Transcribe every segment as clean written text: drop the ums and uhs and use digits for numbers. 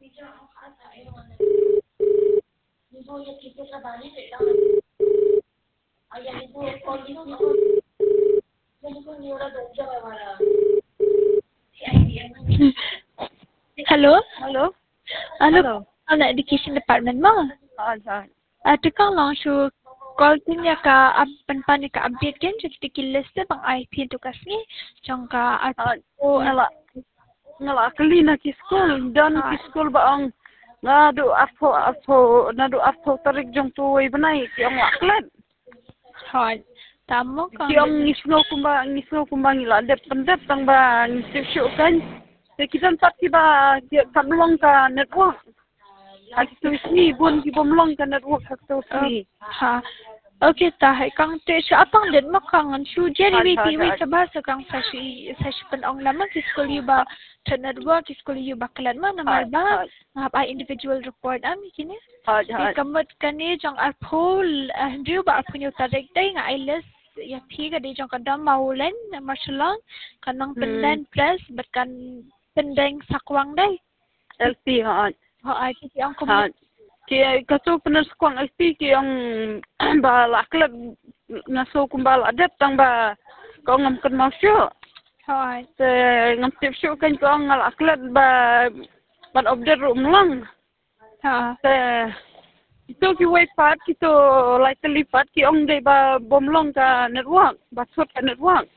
Hello. Hello. Hello. Hello. Ang education department mo. Hi. Tukang lang siya call tin ya ka pan ka update kan jadi list bang IP tugas ni jang ka Oh, ngala kali na ki school dan ki school ba ang nadu apo tarik jong tuwi banai ki ang aklat. Hai. Tamo kan. Ki ang ngisno kumba ngila dep pendep tang ba ngisip kan. Kita tak tiba kamlong ka network. Haktu sini bun ki bomlong ka network haktu sini. Ha. Okay, tahay kang te siya apang din makangan siya jadi wi sa kang sa penong lamang ki school yu ba to network ki school yu ba kalan mo namal ba ngap ay individual report ami kini kamot kani jang apol hindi ba apunyo tarik day nga iles ya piga di jang kadam maulen marsalang kanang pendan press but kan pendeng sakwang day LP ay ti ang kamot ki kaso penas kuang SP ki ang ba laklat ngaso kumbal adat tang ba ko ngam kan masyo hai se ngam tip syo kan ko ang laklat ba ban obder rum lang se itu ki wifi kita lai telipat ki ong dei ba bomlong ka network ba sot ka network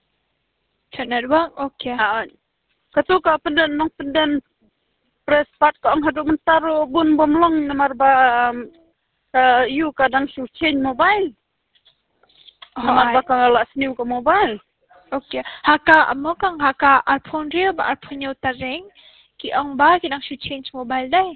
okay kaso ka pendan press part ko ang hadu mentaro bun bomlong namar ba you kadang su change mobile namar ba ka las new ko mobile okay haka amo kang haka iPhone rio ba iPhone yo tareng ki ang ba kinang su change mobile day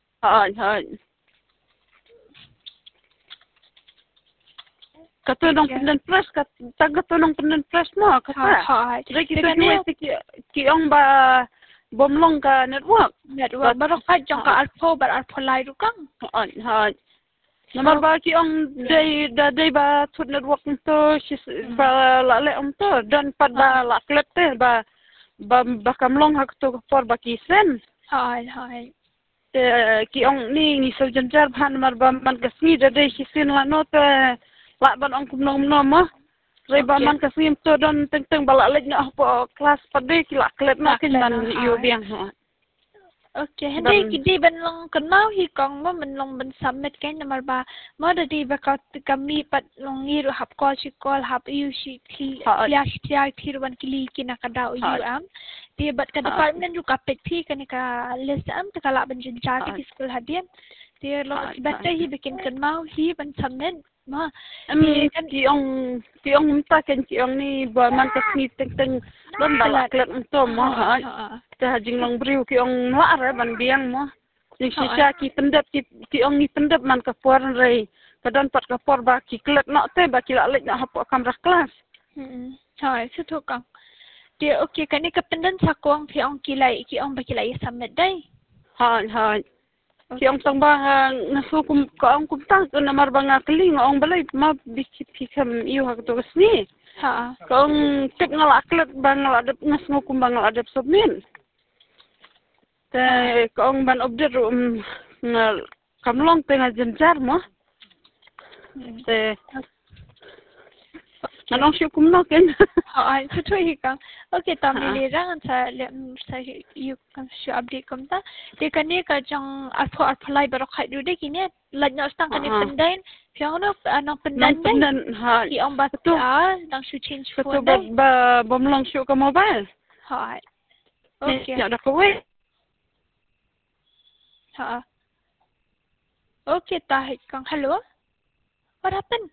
katulong pendan press tagatulong pendan press mo kata jadi kita ki ang ba bomlong ka network barok ka jang ka alpho lai ru kang namar ba ki ang day ba tut network to ba lale to dan pad ba laklet te ba kamlong hak to por ba kisen hai ki ang ni so janjar bhan mar ba man kasni day kisin la no te la ban ang kumnom no ma Ray ba man kasi to don teng balak na po class pade kila klet na kin man yo biang okay hindi kidi ban long kenau hi kong mo man long ban submit kay namar ba mo da di ba kami pat long ngiru hap call si call hap you si ya ban kili kinakadaw you am di bat ka department ru kapit thi kanika list am takala ban jinja ki school hadian di lo batte hi bikin kenau hi ban submit ma ki ong minta kan ki ong ni ba man kasi teng don balak klet to mo ta jing long briu ki ong wa ra ban biang mo ni sisa ki pendep ki ong ni pendep man ka por rei kadon pat ka por ba ki klet no te ba ki lek na hapo kamera kelas hai su kang dia okay kani ka pendan sakwang ki ong bakilai submit dai hai ki ong tang ba ngaso kum ka ong kum ta ko namar ba nga kling ong balai ma bikam iyo ha to sni ka ong tek ngala aklet ba ngala adep ngasno kum ba ngala adep submin te ka ong ban obder ngal kamlong tengah jenjar mo te nanong siya kum no ken ai su hi kang okay ta mi le rang sa you kan su update kom ta de kani ka jang apply barok khai du de kini laj no stang kani pendan pyang no anong pendan ki ong ba tu dang su change phone ba bomlong siya ka mobile hai okay ya da ko we okay ta kang hello what happened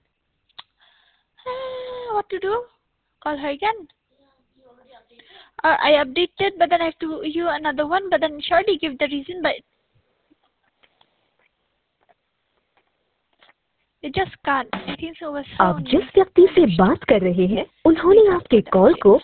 what to do call her again I updated but then I have to you another one but then surely give the reason but it just can't I think so was आप जिस व्यक्ति से बात कर रहे हैं उन्होंने आपके कॉल को